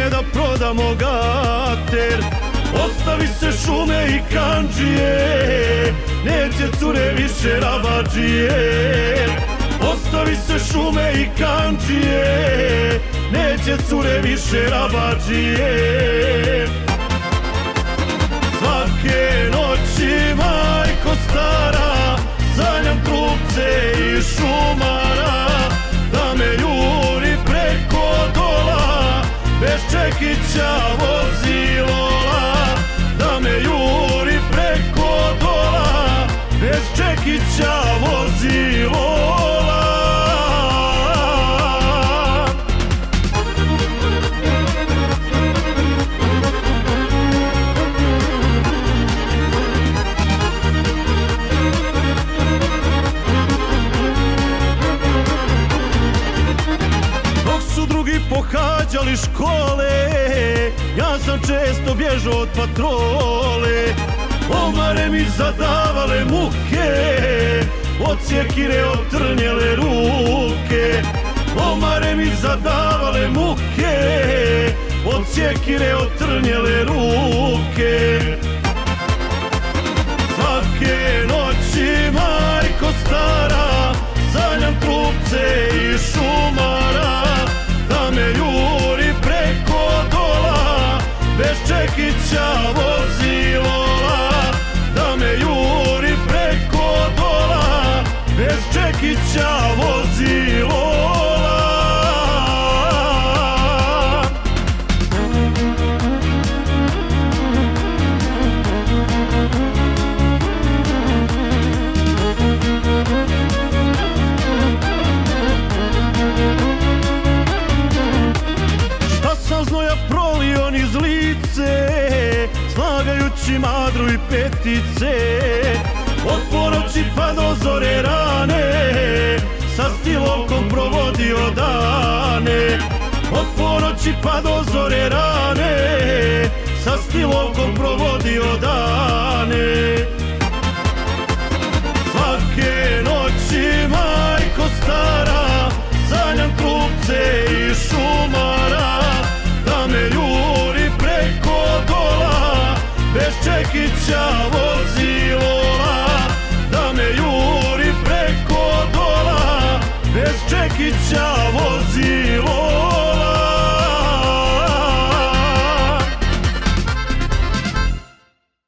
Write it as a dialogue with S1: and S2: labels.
S1: vrijeme da prodamo gater. Ostavi se šume i kandžije, neće cure više rabadžije. Ostavi se šume i kandžije, neće cure više rabadžije. Svake noći, majko stara, sanjam trupce i šumara, da me juri preko dola, bez čekića vozilola. Da me juri preko dola, bez čekića vozilola. Drugi pohađali škole, ja sam često bježao od patrole. Omare mi zadavale muke, od sjekire otrnjele ruke. Omare mi zadavale muke, od sjekire otrnjele ruke. Svake noći, majko stara, sanjam trupce i šumara, da me juri preko dola, bez čekića vozilola. Da me juri preko dola, bez čekića vozilola. Prolio niz lice, slagajući madru i petice. Od ponoći pa do zore rane, sa stilovkom provodio dane. Od ponoći pa do zore rane, sa stilovkom provodio dane. Svake noći, majko stara, sanjam trupce i šumara, da me juri preko dola, bez čekića vozilola. Da me juri preko dola, bez čekića vozilola.